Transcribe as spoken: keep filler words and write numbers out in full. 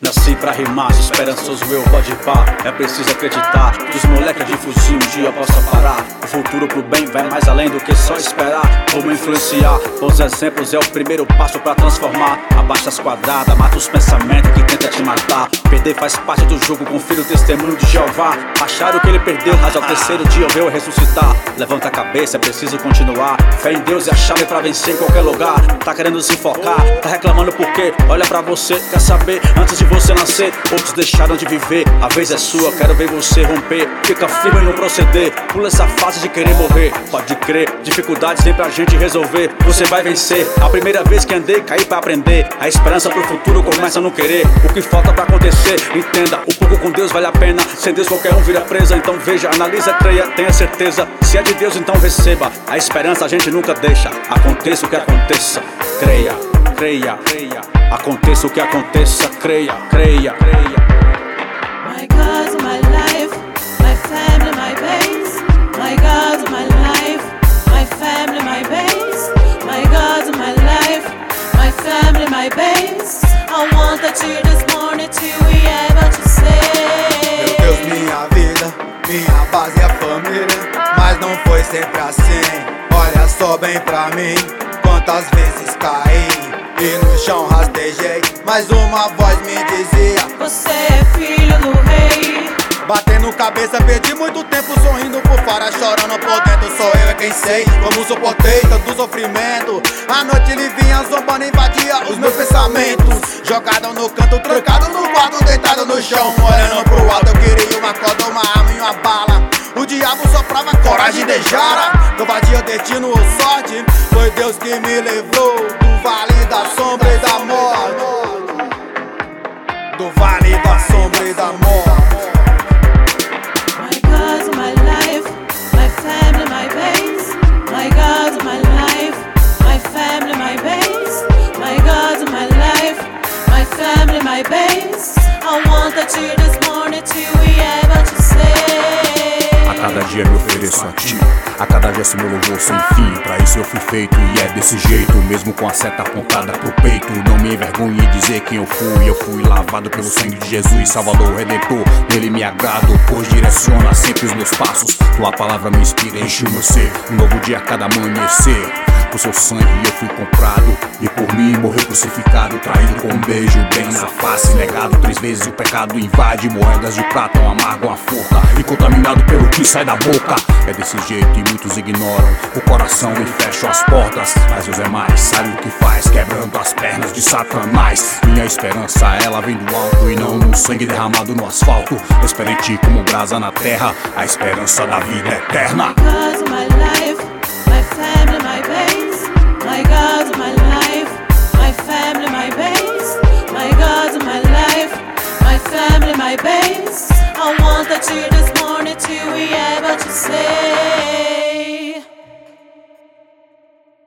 Nasci pra rimar, esperançoso eu pode pá. É preciso acreditar que os moleques de fuzil um dia possa parar. O futuro pro bem vai mais além do que só esperar. Vamos influenciar, bons exemplos é o primeiro passo pra transformar. Abaixa as quadradas, mata os pensamentos que tentam te matar. Perder faz parte do jogo, confira o testemunho de Jeová. Acharam que ele perdeu, mas ao terceiro dia eu veio ressuscitar. Levanta a cabeça, é preciso continuar. Fé em Deus é a chave pra vencer em qualquer lugar. Tá querendo se focar, tá reclamando por quê? Olha pra você, quer saber? Antes de você nascer, outros deixaram de viver. A vez é sua, quero ver você romper. Fica firme no proceder, pula essa fase de querer morrer. Pode crer, dificuldades sempre a gente resolver. Você vai vencer, a primeira vez que andei, caí pra aprender. A esperança pro futuro começa no querer. O que falta pra acontecer, entenda. O pouco com Deus vale a pena, sem Deus qualquer um vira presa. Então veja, analisa, creia, tenha certeza. Se é de Deus então receba, a esperança a gente nunca deixa. Aconteça o que aconteça, creia, creia, creia. Aconteça o que aconteça, creia, creia, creia. My God, my life, my family, my base. My God, my life, my family, my base. My God, my life, my family, my base. I want that you this morning to be able to say. Meu Deus, minha vida, minha base é a família. Mas não foi sempre assim. Olha só bem pra mim, quantas vezes caí e no chão rastejei, mas uma voz me dizia: você é filho do rei. Batendo cabeça, perdi muito tempo sorrindo por fora, chorando por dentro. Sou eu é quem sei, como suportei tanto sofrimento. A noite ele vinha zombando, invadia os meus pensamentos. Jogado no canto, trancado no quarto, deitado no chão, olhando pro alto. Eu queria uma corda, uma arma e uma bala. O diabo soprava coragem de jara. Não vadia destino ou sorte, foi Deus que me levou do vale da sombra e da morte. Do vale da sombra e da morte. My God, my life, my family, my base. My God, my life, my family, my base. My God, my life, my family, my base. I want that you this morning to be able to say. A cada dia me ofereço a ti, a cada gesto meu louvor sem fim. Pra isso eu fui feito e é desse jeito, mesmo com a seta apontada pro peito. Não me envergonhe em dizer quem eu fui. Eu fui lavado pelo sangue de Jesus, Salvador, Redentor. Nele me agrado, pois direciona sempre os meus passos. Tua palavra me inspira, enche o meu ser. Um novo dia a cada amanhecer. Por seu sangue eu fui comprado, e por mim morreu crucificado. Traído com um beijo bem na face, negado três vezes o pecado invade. Moedas de prata amargam a forca, e contaminado pelo que sai da boca. É desse jeito e muitos ignoram o coração e fecham as portas. Mas Deus é mais, sabe o que faz, quebrando as pernas de Satanás. Minha esperança ela vem do alto e não no sangue derramado no asfalto. Espero em ti como brasa na terra, a esperança da vida eterna. God, my life, my family, my base. My God, my life, my family, my base. My God, my life, my family, my base. I want that you this morning to be able to say.